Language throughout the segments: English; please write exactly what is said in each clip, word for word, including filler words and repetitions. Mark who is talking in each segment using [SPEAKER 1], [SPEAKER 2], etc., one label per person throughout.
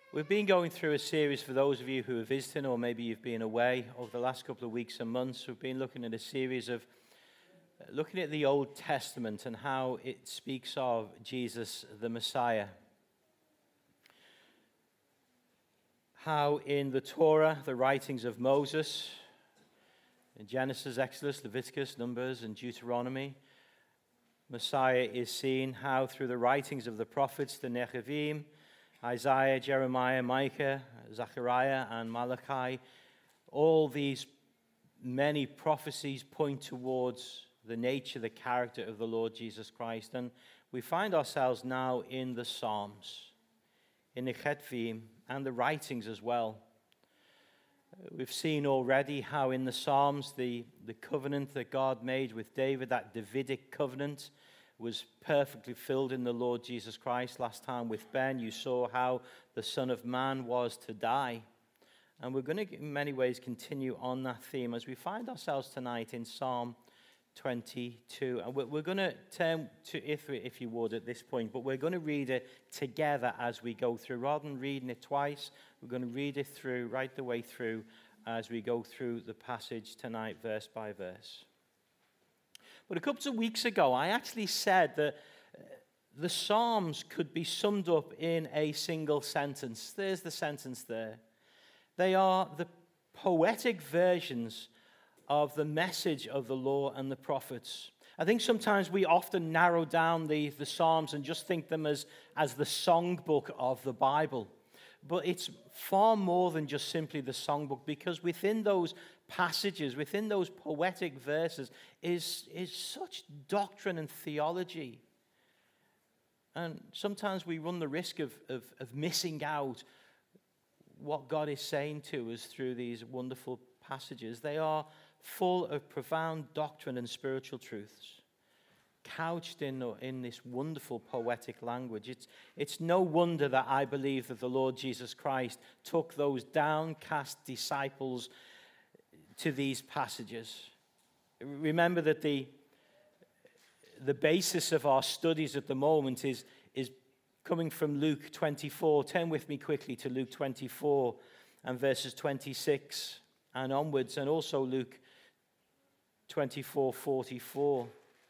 [SPEAKER 1] We've been going through a series for those of you who are visiting, or maybe you've been away over the last couple of weeks and months. We've been looking at a series of uh, looking at the Old Testament and how it speaks of Jesus the Messiah. How in the Torah, the writings of Moses, in Genesis, Exodus, Leviticus, Numbers, and Deuteronomy, Messiah is seen. How through the writings of the prophets, the Nevi'im, Isaiah, Jeremiah, Micah, Zechariah, and Malachi, all these many prophecies point towards the nature, the character of the Lord Jesus Christ. And we find ourselves now in the Psalms, in the Nevi'im, and the writings as well. We've seen already how in the Psalms the, the covenant that God made with David, that Davidic covenant, was perfectly filled in the Lord Jesus Christ. Last time with Ben, you saw how the Son of Man was to die. And we're going to, in many ways, continue on that theme as we find ourselves tonight in Psalm twenty-two. And we're going to turn to Ithri, if you would, at this point, but we're going to read it together as we go through. Rather than reading it twice, we're going to read it through, right the way through, as we go through the passage tonight, verse by verse. But a couple of weeks ago, I actually said that the Psalms could be summed up in a single sentence. There's the sentence there. They are the poetic versions of the message of the law and the prophets. I think sometimes we often narrow down the, the Psalms and just think them as, as the songbook of the Bible. But it's far more than just simply the songbook, because within those passages, within those poetic verses, is, is such doctrine and theology. And sometimes we run the risk of, of, of missing out what God is saying to us through these wonderful passages. They are full of profound doctrine and spiritual truths, couched in, in this wonderful poetic language. It's, it's no wonder that I believe that the Lord Jesus Christ took those downcast disciples to these passages. Remember that the, the basis of our studies at the moment is, is coming from Luke twenty-four. Turn with me quickly to Luke twenty-four and verses twenty-six and onwards, and also Luke twenty-four forty-four.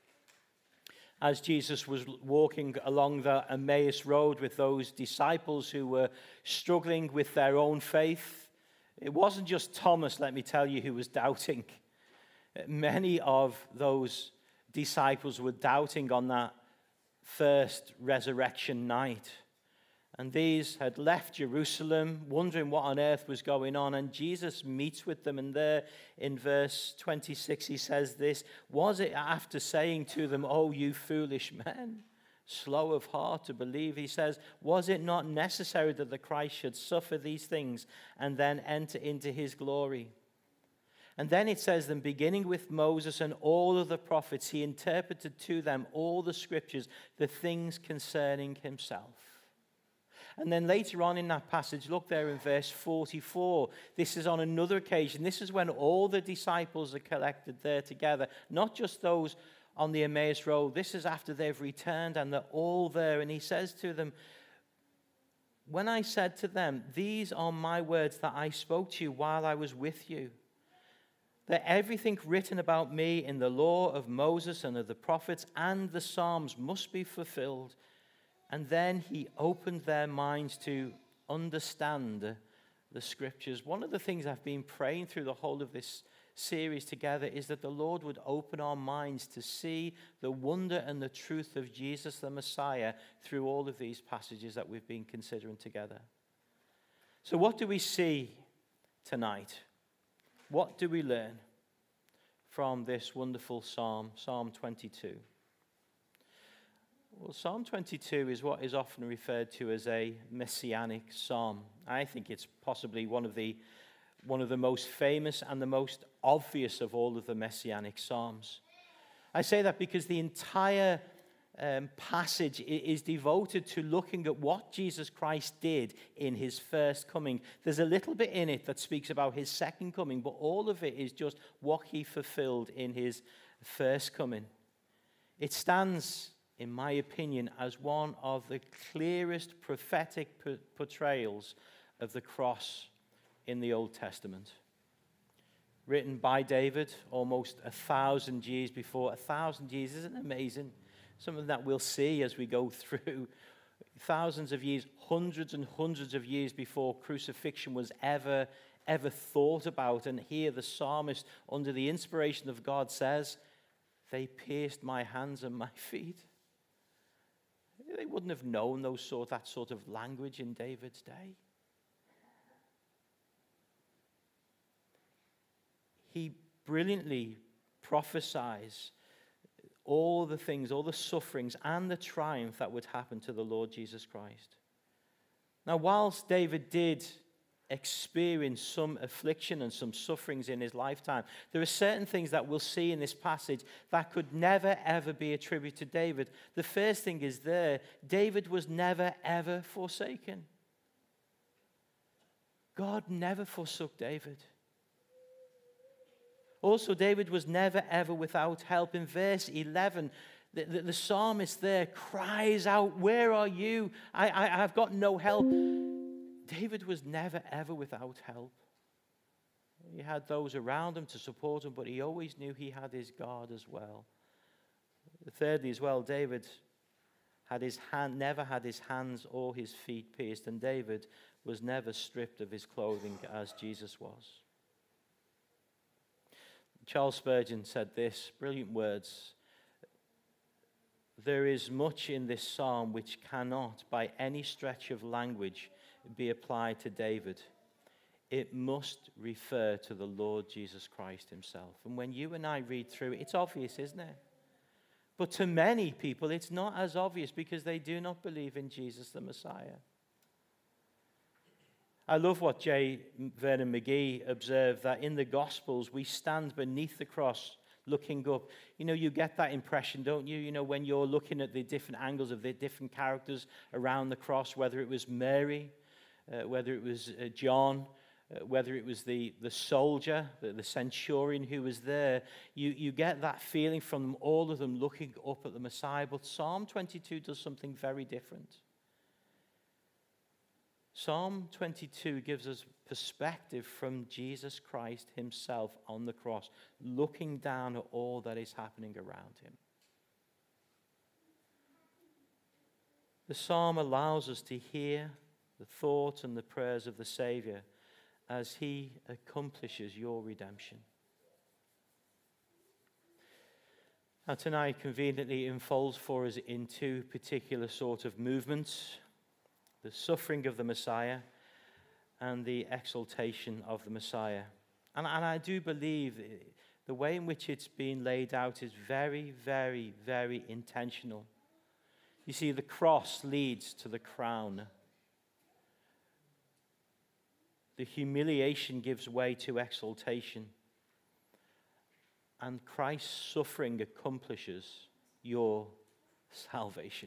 [SPEAKER 1] As Jesus was walking along the Emmaus Road with those disciples who were struggling with their own faith, it wasn't just Thomas, let me tell you, who was doubting. Many of those disciples were doubting on that first resurrection night. And these had left Jerusalem, wondering what on earth was going on. And Jesus meets with them. And there in verse twenty-six, he says this: "Was it after saying to them, 'Oh, you foolish men, slow of heart to believe,' he says, 'was it not necessary that the Christ should suffer these things and then enter into his glory?' And then it says, then beginning with Moses and all of the prophets, he interpreted to them all the scriptures, the things concerning himself." And then later on in that passage, look there in verse forty-four. This is on another occasion. This is when all the disciples are collected there together, not just those on the Emmaus Road. This is after they've returned and they're all there. And he says to them, "When I said to them, 'These are my words that I spoke to you while I was with you,' that everything written about me in the law of Moses and of the prophets and the Psalms must be fulfilled." And then he opened their minds to understand the scriptures. One of the things I've been praying through the whole of this series together is that the Lord would open our minds to see the wonder and the truth of Jesus the Messiah through all of these passages that we've been considering together. So what do we see tonight? What do we learn from this wonderful psalm, Psalm twenty-two? Well, Psalm twenty-two is what is often referred to as a messianic psalm. I think it's possibly one of the one of the most famous and the most obvious of all of the messianic psalms. I say that because the entire um, passage is devoted to looking at what Jesus Christ did in his first coming. There's a little bit in it that speaks about his second coming, but all of it is just what he fulfilled in his first coming. It stands in my opinion, as one of the clearest prophetic portrayals of the cross in the Old Testament. Written by David almost a thousand years before. A thousand years, isn't it amazing? Something that we'll see as we go through thousands of years, hundreds and hundreds of years before crucifixion was ever, ever thought about. And here the psalmist, under the inspiration of God, says, they pierced my hands and my feet. They wouldn't have known those sort, that sort of language in David's day. He brilliantly prophesies all the things, all the sufferings and the triumph that would happen to the Lord Jesus Christ. Now, whilst David did experience some affliction and some sufferings in his lifetime, there are certain things that we'll see in this passage that could never, ever be attributed to David. The first thing is there, David was never, ever forsaken. God never forsook David. Also, David was never, ever without help. In verse eleven, the, the, the psalmist there cries out, where are you? I, I, I've got no help. David was never, ever without help. He had those around him to support him, but he always knew he had his God as well. Thirdly, as well, David had his hand, never had his hands or his feet pierced, and David was never stripped of his clothing as Jesus was. Charles Spurgeon said this, brilliant words. There is much in this psalm which cannot, by any stretch of language, be applied to David. It must refer to the Lord Jesus Christ himself. And when you and I read through it, it's obvious, isn't it? But to many people, it's not as obvious because they do not believe in Jesus the Messiah. I love what J. Vernon McGee observed, that in the Gospels, we stand beneath the cross looking up. You know, you get that impression, don't you? You know, when you're looking at the different angles of the different characters around the cross, whether it was Mary, uh, whether it was uh, John, uh, whether it was the, the soldier, the, the centurion who was there, you, you get that feeling from them, all of them looking up at the Messiah. But Psalm twenty-two does something very different. Psalm twenty-two gives us perspective from Jesus Christ himself on the cross, looking down at all that is happening around him. The psalm allows us to hear the thoughts and the prayers of the Savior as he accomplishes your redemption. Now tonight conveniently unfolds for us in two particular sort of movements: the suffering of the Messiah and the exaltation of the Messiah. And, and I do believe the way in which it's been laid out is very, very, very intentional. You see, the cross leads to the crown. The humiliation gives way to exaltation. And Christ's suffering accomplishes your salvation.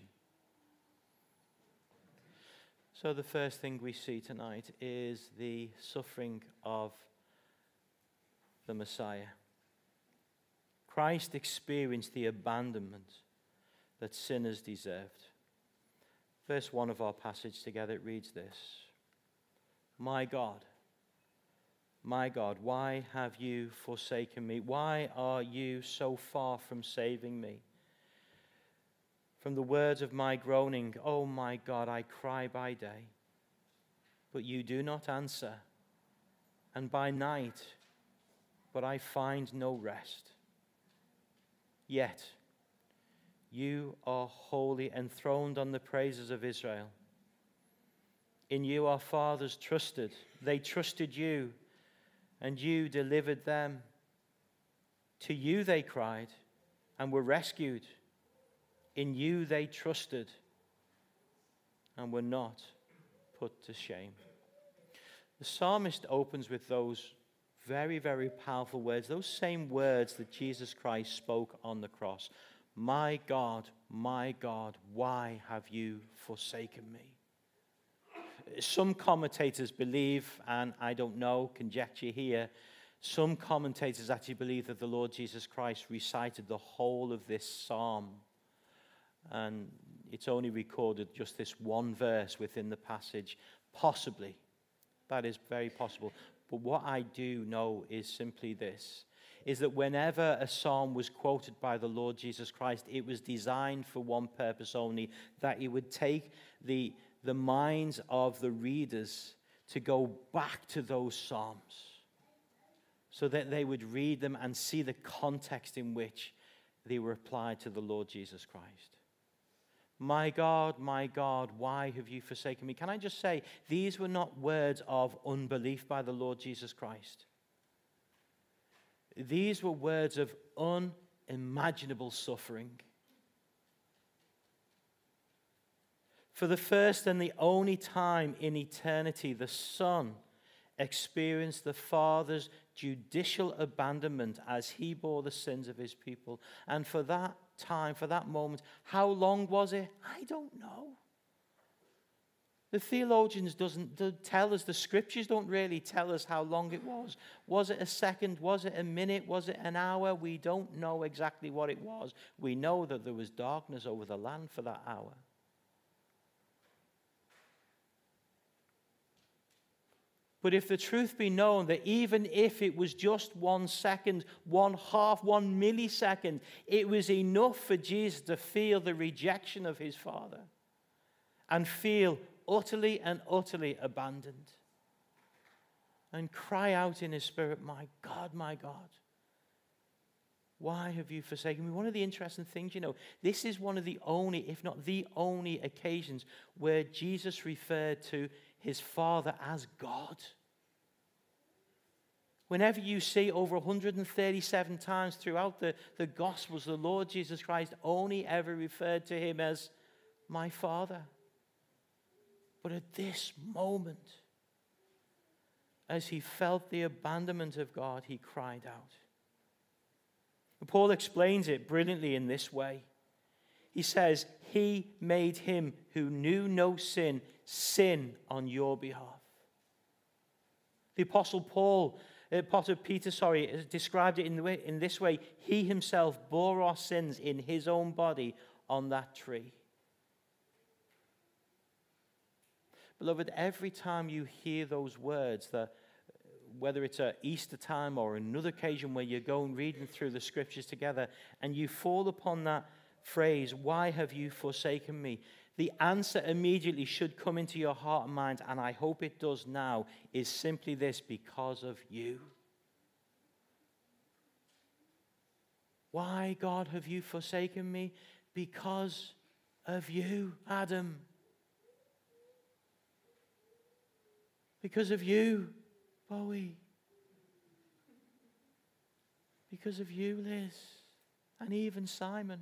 [SPEAKER 1] So the first thing we see tonight is the suffering of the Messiah. Christ experienced the abandonment that sinners deserved. Verse one of our passage together, it reads this: My God, my God, why have you forsaken me? Why are you so far from saving me? From the words of my groaning, oh my God, I cry by day, but you do not answer, and by night, but I find no rest. Yet you are holy, enthroned on the praises of Israel. In you our fathers trusted. They trusted you, and you delivered them. To you they cried and were rescued. In you they trusted and were not put to shame. The psalmist opens with those very, very powerful words, those same words that Jesus Christ spoke on the cross. My God, my God, why have you forsaken me? Some commentators believe, and I don't know, conjecture here, some commentators actually believe that the Lord Jesus Christ recited the whole of this psalm and it's only recorded just this one verse within the passage. Possibly. That is very possible. But what I do know is simply this, is that whenever a psalm was quoted by the Lord Jesus Christ, it was designed for one purpose only, that it would take the, the minds of the readers to go back to those psalms, so that they would read them and see the context in which they were applied to the Lord Jesus Christ. My God, my God, why have you forsaken me? Can I just say, these were not words of unbelief by the Lord Jesus Christ. These were words of unimaginable suffering. For the first and the only time in eternity, the Son experienced the Father's judicial abandonment as he bore the sins of his people. And for that time, for that moment, how long was it? I don't know. The theologians doesn't tell us, the scriptures don't really tell us how long it was. Was it a second? Was it a minute? Was it an hour? We don't know exactly what it was. We know that there was darkness over the land for that hour. But if the truth be known, that even if it was just one second, one half, one millisecond, it was enough for Jesus to feel the rejection of his Father and feel utterly and utterly abandoned and cry out in his spirit, my God, my God, why have you forsaken me? One of the interesting things, you know, this is one of the only, if not the only occasions where Jesus referred to his Father as God. Whenever you see over one hundred thirty-seven times throughout the, the Gospels, the Lord Jesus Christ only ever referred to him as my Father. But at this moment, as he felt the abandonment of God, he cried out. And Paul explains it brilliantly in this way. He says, he made him who knew no sin, sin on your behalf. The Apostle Paul, the Apostle Peter, sorry, described it in, the way, in this way. He himself bore our sins in his own body on that tree. Beloved, every time you hear those words, that whether it's at Easter time or another occasion where you're going reading through the scriptures together, and you fall upon that phrase, why have you forsaken me? The answer immediately should come into your heart and mind, and I hope it does now, is simply this: because of you. Why, God, have you forsaken me? Because of you, Adam. Because of you, Bowie. Because of you, Liz. And even Simon.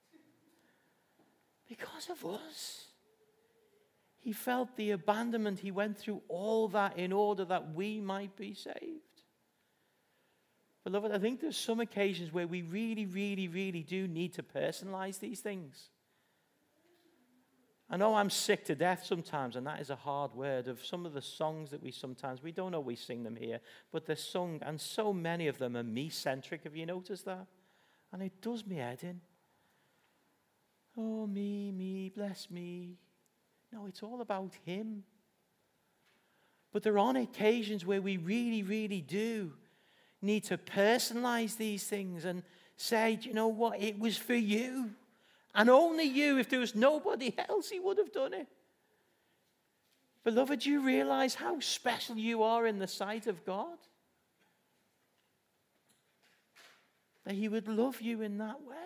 [SPEAKER 1] Because of us. He felt the abandonment. He went through all that in order that we might be saved. Beloved, I think there's some occasions where we really, really, really do need to personalize these things. I know I'm sick to death sometimes, and that is a hard word, of some of the songs that we sometimes, we don't always sing them here, but they're sung, and so many of them are me-centric. Have you noticed that? And it does me head in. Oh, me, me, bless me. No, it's all about him. But there are occasions where we really, really do need to personalize these things and say, do you know what? It was for you. And only you. If there was nobody else, he would have done it. Beloved, do you realize how special you are in the sight of God? That he would love you in that way.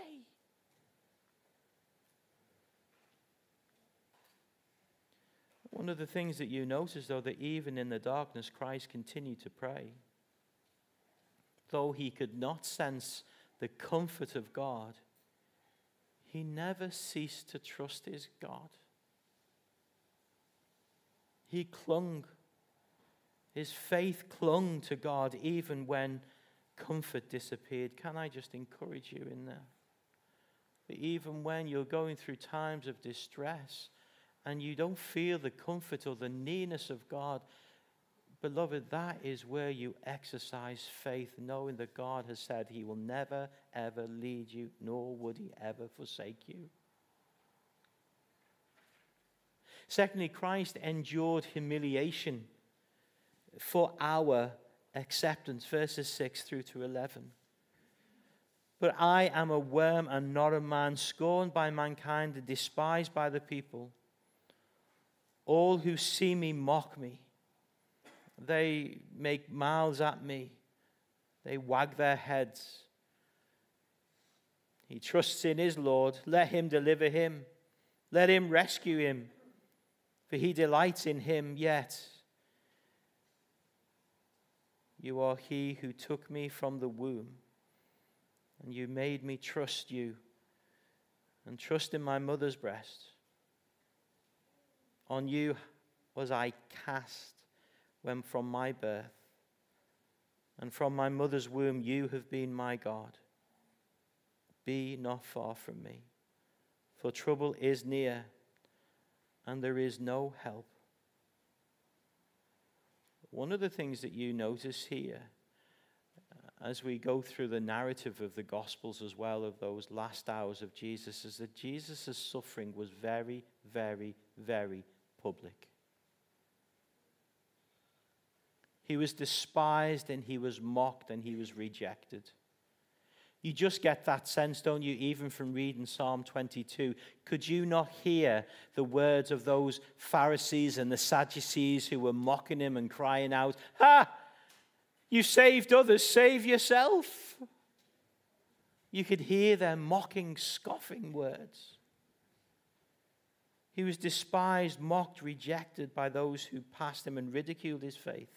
[SPEAKER 1] One of the things that you notice, though, that even in the darkness, Christ continued to pray. Though he could not sense the comfort of God, he never ceased to trust his God. He clung. His faith clung to God even when comfort disappeared. Can I just encourage you in there? That even when you're going through times of distress and you don't feel the comfort or the nearness of God, beloved, that is where you exercise faith, knowing that God has said he will never, ever lead you, nor would he ever forsake you. Secondly, Christ endured humiliation for our acceptance, verses six through to eleven. But I am a worm and not a man, scorned by mankind and despised by the people. All who see me mock me. They make mouths at me. They wag their heads. He trusts in his Lord. Let him deliver him. Let him rescue him. For he delights in him yet. You are he who took me from the womb, and you made me trust you and trust in my mother's breast. On you was I cast when from my birth, and from my mother's womb you have been my God. Be not far from me, for trouble is near, and there is no help. One of the things that you notice here, as we go through the narrative of the Gospels as well, of those last hours of Jesus, is that Jesus' suffering was very, very, very public. He was despised and he was mocked and he was rejected. You just get that sense, don't you, even from reading Psalm twenty-two. Could you not hear the words of those Pharisees and the Sadducees who were mocking him and crying out, "Ha! You saved others, save yourself." You could hear their mocking, scoffing words. He was despised, mocked, rejected by those who passed him and ridiculed his faith.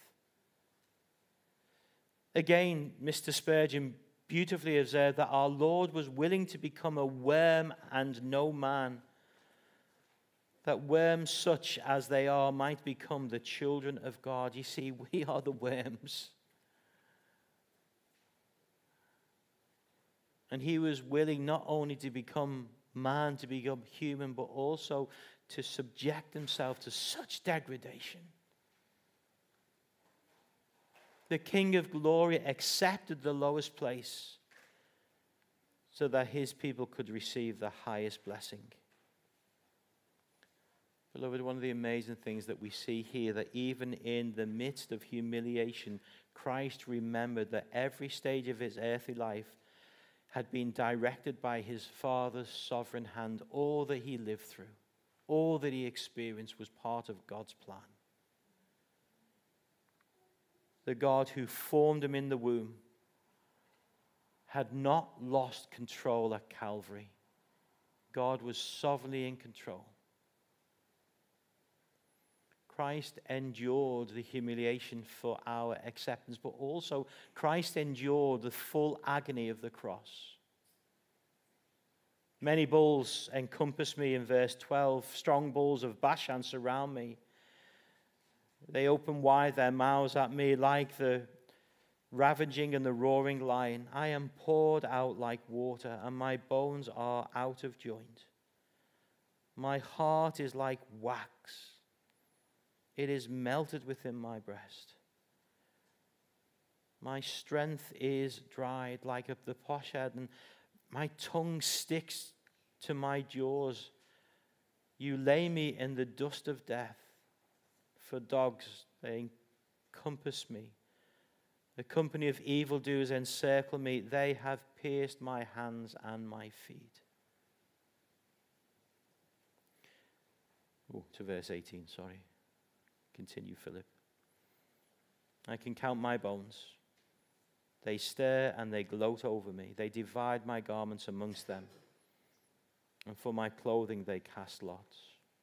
[SPEAKER 1] Again, Mister Spurgeon beautifully observed that our Lord was willing to become a worm and no man, that worms such as they are might become the children of God. You see, we are the worms. And he was willing not only to become man, to become human, but also to subject himself to such degradation. The King of Glory accepted the lowest place so that his people could receive the highest blessing. Beloved, one of the amazing things that we see here, that even in the midst of humiliation, Christ remembered that every stage of his earthly life had been directed by his Father's sovereign hand. All that he lived through, all that he experienced was part of God's plan. The God who formed him in the womb had not lost control at Calvary. God was sovereignly in control. Christ endured the humiliation for our acceptance, but also Christ endured the full agony of the cross. Many bulls encompass me in verse twelve. Strong bulls of Bashan surround me. They open wide their mouths at me like the ravaging and the roaring lion. I am poured out like water, and my bones are out of joint. My heart is like wax. It is melted within my breast. My strength is dried like the potsherd, and my tongue sticks to my jaws. You lay me in the dust of death. For dogs, they encompass me. The company of evildoers encircle me. They have pierced my hands and my feet. Oh, to verse eighteen, sorry. Continue, Philip. I can count my bones. They stare and they gloat over me. They divide my garments amongst them. And for my clothing they cast lots.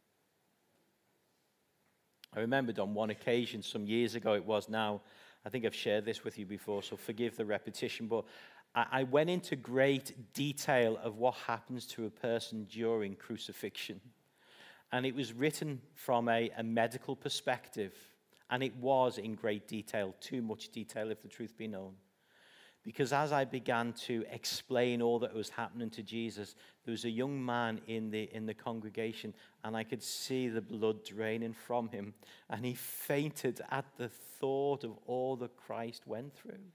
[SPEAKER 1] I remembered on one occasion, some years ago it was now, I think I've shared this with you before, so forgive the repetition, but I, I went into great detail of what happens to a person during crucifixion. And it was written from a, a medical perspective, and it was in great detail, too much detail if the truth be known. Because as I began to explain all that was happening to Jesus, there was a young man in the, in the congregation, and I could see the blood draining from him, and he fainted at the thought of all that Christ went through. And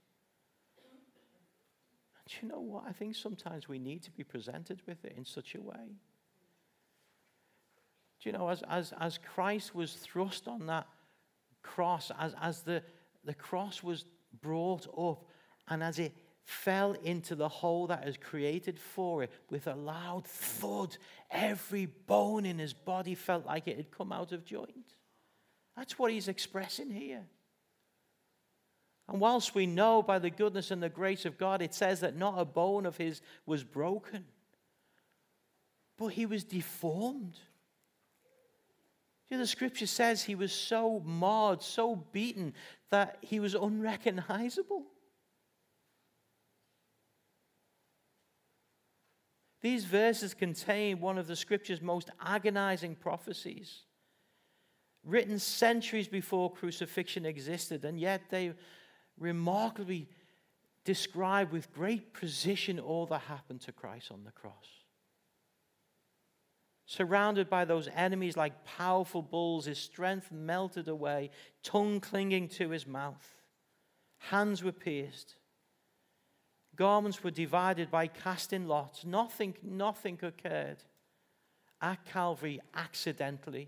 [SPEAKER 1] you know what? I think sometimes we need to be presented with it in such a way. Do you know, as, as, as Christ was thrust on that cross, as, as the, the cross was brought up, and as it fell into the hole that is created for it, with a loud thud, every bone in his body felt like it had come out of joint. That's what he's expressing here. And whilst we know by the goodness and the grace of God, it says that not a bone of his was broken, but he was deformed. You know, the scripture says he was so marred, so beaten, that he was unrecognizable. These verses contain one of the scripture's most agonizing prophecies, written centuries before crucifixion existed, and yet they remarkably describe with great precision all that happened to Christ on the cross. Surrounded by those enemies like powerful bulls, his strength melted away, tongue clinging to his mouth. Hands were pierced. Garments were divided by casting lots. Nothing, nothing occurred at Calvary accidentally.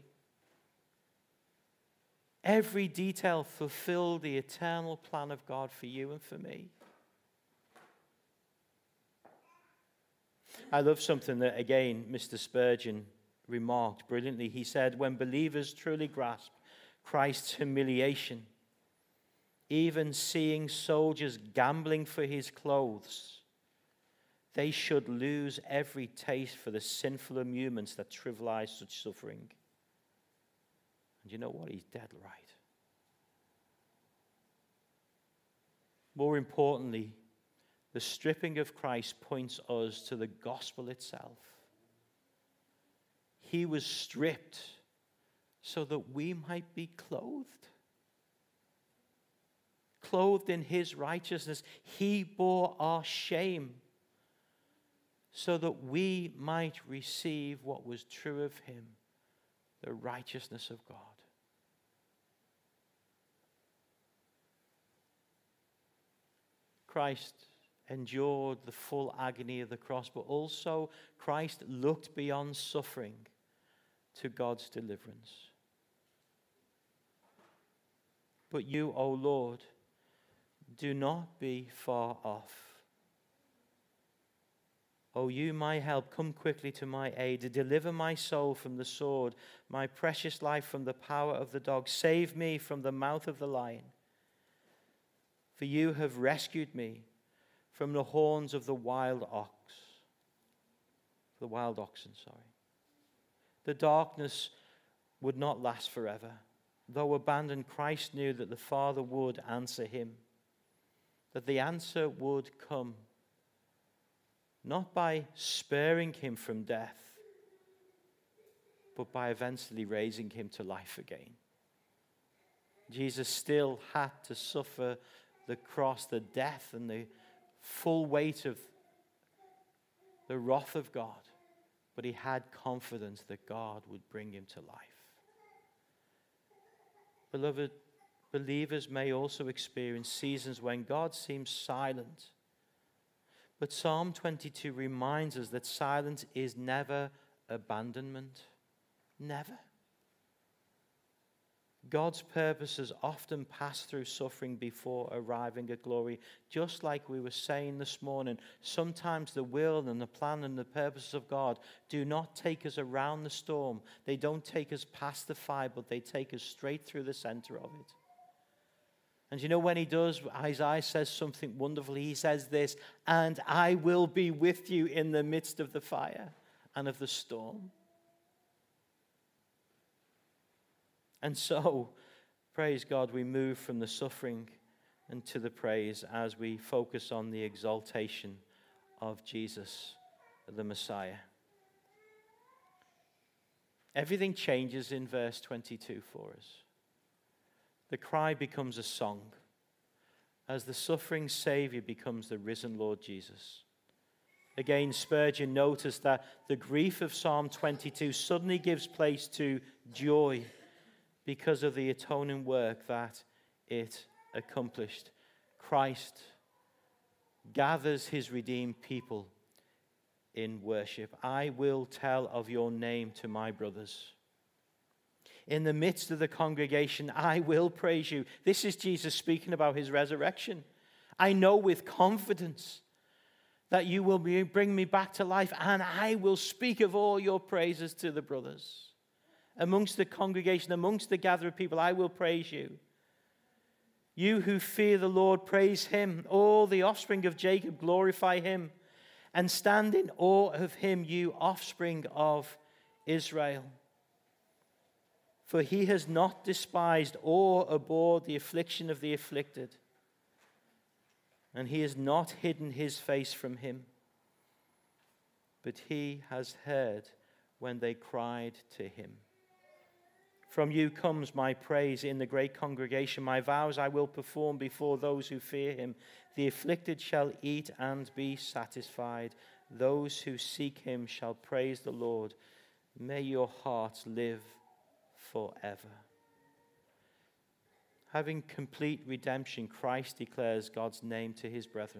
[SPEAKER 1] Every detail fulfilled the eternal plan of God for you and for me. I love something that, again, Mister Spurgeon remarked brilliantly. He said, when believers truly grasp Christ's humiliation, even seeing soldiers gambling for his clothes, they should lose every taste for the sinful amusements that trivialize such suffering. And you know what? He's dead right. More importantly, the stripping of Christ points us to the gospel itself. He was stripped so that we might be clothed. Clothed in his righteousness. He bore our shame so that we might receive what was true of him, the righteousness of God. Christ endured the full agony of the cross, but also Christ looked beyond suffering to God's deliverance. But you, O Lord, do not be far off. O you, my help, come quickly to my aid. Deliver my soul from the sword, my precious life from the power of the dog. Save me from the mouth of the lion. For you have rescued me from the horns of the wild ox. The wild oxen, sorry. The darkness would not last forever. Though abandoned, Christ knew that the Father would answer him, that the answer would come, not by sparing him from death, but by eventually raising him to life again. Jesus still had to suffer the cross, the death, and the full weight of the wrath of God, but he had confidence that God would bring him to life. Beloved, believers may also experience seasons when God seems silent, but Psalm twenty-two reminds us that silence is never abandonment. Never. God's purposes often pass through suffering before arriving at glory. Just like we were saying this morning, sometimes the will and the plan and the purposes of God do not take us around the storm. They don't take us past the fire, but they take us straight through the center of it. And you know when he does, Isaiah says something wonderful. He says this, and I will be with you in the midst of the fire and of the storm. And so, praise God, we move from the suffering and to the praise as we focus on the exaltation of Jesus, the Messiah. Everything changes in verse twenty-two for us. The cry becomes a song as the suffering Savior becomes the risen Lord Jesus. Again, Spurgeon noticed that the grief of Psalm twenty-two suddenly gives place to joy because of the atoning work that it accomplished. Christ gathers his redeemed people in worship. I will tell of your name to my brothers. In the midst of the congregation, I will praise you. This is Jesus speaking about his resurrection. I know with confidence that you will be, bring me back to life, and I will speak of all your praises to the brothers. Amongst the congregation, amongst the gathered people, I will praise you. You who fear the Lord, praise him. All the offspring of Jacob, glorify him. And stand in awe of him, you offspring of Israel. For he has not despised or abhorred the affliction of the afflicted, and he has not hidden his face from him. But he has heard when they cried to him. From you comes my praise in the great congregation. My vows I will perform before those who fear him. The afflicted shall eat and be satisfied. Those who seek him shall praise the Lord. May your hearts live forever. Having complete redemption, Christ declares God's name to his brethren.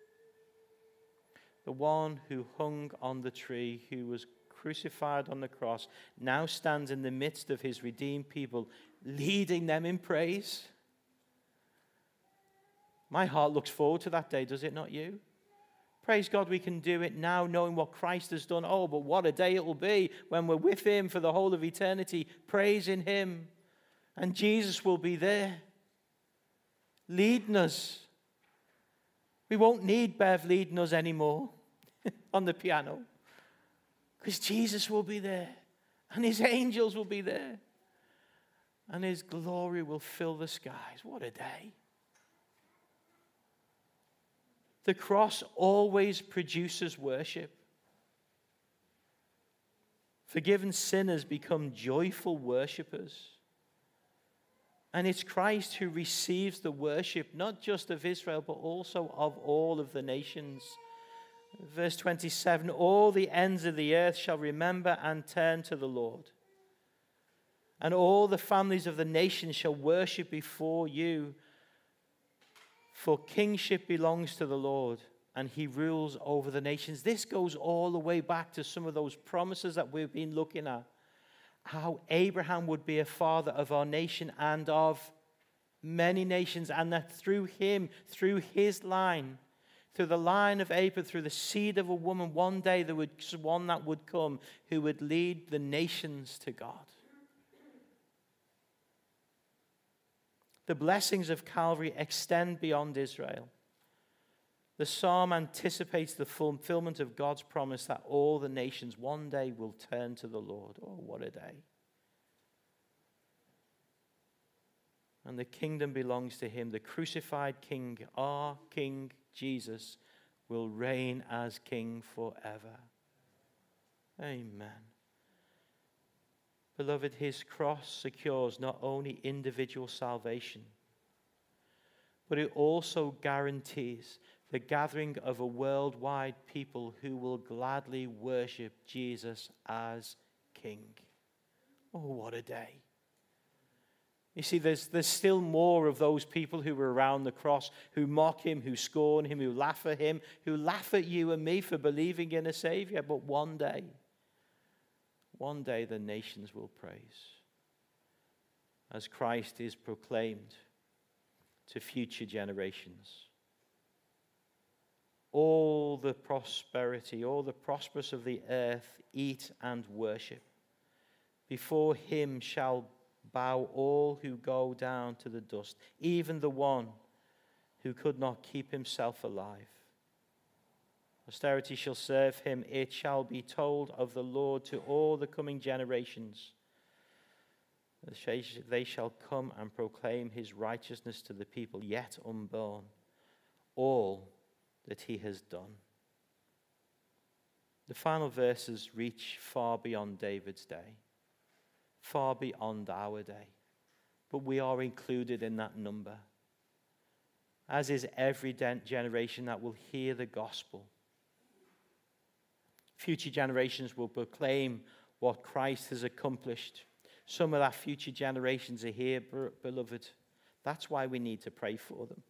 [SPEAKER 1] The one who hung on the tree, who was crucified on the cross, now stands in the midst of his redeemed people, leading them in praise. My heart looks forward to that day, does it not you? Praise God, we can do it now, knowing what Christ has done. Oh, but what a day it will be when we're with him for the whole of eternity, praising him. And Jesus will be there, leading us. We won't need Bev leading us anymore on the piano, because Jesus will be there, and his angels will be there, and his glory will fill the skies. What a day. The cross always produces worship. Forgiven sinners become joyful worshippers. And it's Christ who receives the worship, not just of Israel, but also of all of the nations. Verse twenty-seven, all the ends of the earth shall remember and turn to the Lord. And all the families of the nations shall worship before you. For kingship belongs to the Lord, and he rules over the nations. This goes all the way back to some of those promises that we've been looking at. How Abraham would be a father of our nation and of many nations, and that through him, through his line, through the line of Abraham, through the seed of a woman, one day there would one that would come who would lead the nations to God. The blessings of Calvary extend beyond Israel. The psalm anticipates the fulfillment of God's promise that all the nations one day will turn to the Lord. Oh, what a day. And the kingdom belongs to him. The crucified King, our King Jesus, will reign as King forever. Amen. Beloved, his cross secures not only individual salvation, but it also guarantees the gathering of a worldwide people who will gladly worship Jesus as King. Oh, what a day. You see, there's, there's still more of those people who were around the cross, who mock him, who scorn him, who laugh at him, who laugh at you and me for believing in a Savior. But one day, one day the nations will praise as Christ is proclaimed to future generations. All the prosperity, all the prosperous of the earth eat and worship. Before him shall bow all who go down to the dust, even the one who could not keep himself alive. Posterity shall serve him. It shall be told of the Lord to all the coming generations. They shall come and proclaim his righteousness to the people yet unborn, all that he has done. The final verses reach far beyond David's day, far beyond our day, but we are included in that number, as is every generation that will hear the gospel. Future generations will proclaim what Christ has accomplished. Some of our future generations are here, beloved. That's why we need to pray for them.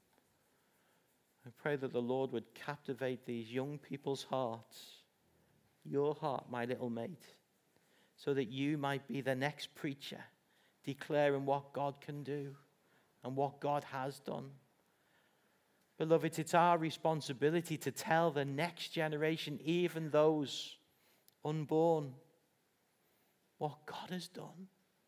[SPEAKER 1] I pray that the Lord would captivate these young people's hearts, your heart, my little mate, so that you might be the next preacher declaring what God can do and what God has done. Beloved, it's our responsibility to tell the next generation, even those unborn, what God has done.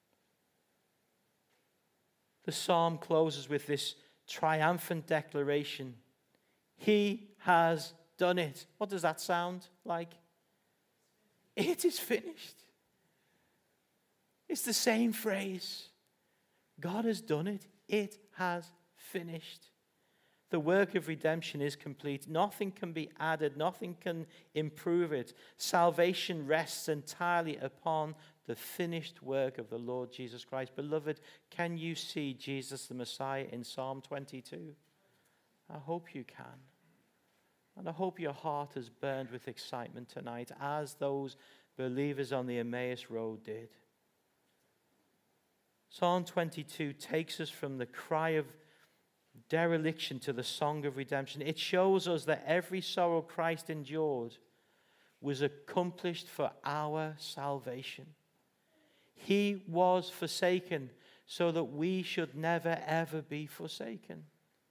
[SPEAKER 1] The psalm closes with this triumphant declaration. He has done it. What does that sound like? It is finished. It's the same phrase. God has done it. It has finished. The work of redemption is complete. Nothing can be added. Nothing can improve it. Salvation rests entirely upon the finished work of the Lord Jesus Christ. Beloved, can you see Jesus the Messiah in Psalm twenty-two? I hope you can. And I hope your heart is burned with excitement tonight, as those believers on the Emmaus Road did. Psalm twenty-two takes us from the cry of dereliction to the song of redemption. It shows us that every sorrow Christ endured was accomplished for our salvation. He was forsaken so that we should never ever be forsaken.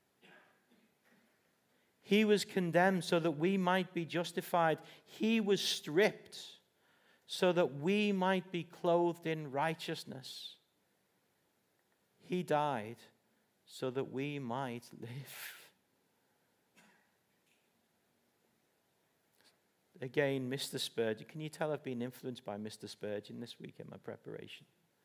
[SPEAKER 1] He was condemned so that we might be justified. He was stripped so that we might be clothed in righteousness. He died so that we might live. Again, Mister Spurgeon. Can you tell I've been influenced by Mister Spurgeon this week in my preparation?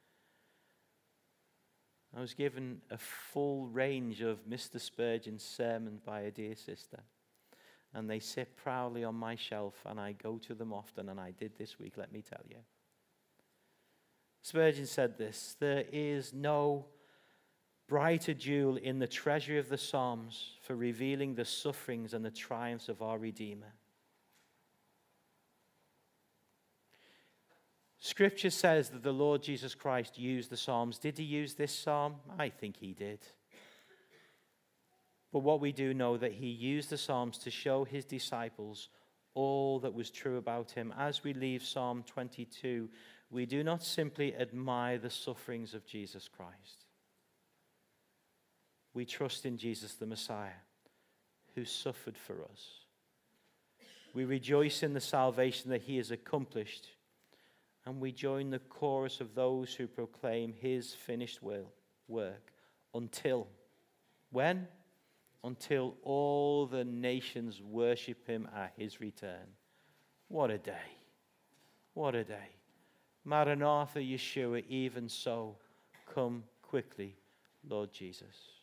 [SPEAKER 1] I was given a full range of Mister Spurgeon's sermons by a dear sister. And they sit proudly on my shelf, and I go to them often, and I did this week, let me tell you. Spurgeon said this: there is no brighter jewel in the treasury of the Psalms for revealing the sufferings and the triumphs of our Redeemer. Scripture says that the Lord Jesus Christ used the Psalms. Did he use this psalm? I think he did. But what we do know that he used the Psalms to show his disciples all that was true about him. As we leave Psalm twenty-two, we do not simply admire the sufferings of Jesus Christ. We trust in Jesus the Messiah, who suffered for us. We rejoice in the salvation that he has accomplished, and we join the chorus of those who proclaim his finished will, work until, when? Until all the nations worship him at his return. What a day. What a day. Maranatha, Yeshua, even so, come quickly, Lord Jesus.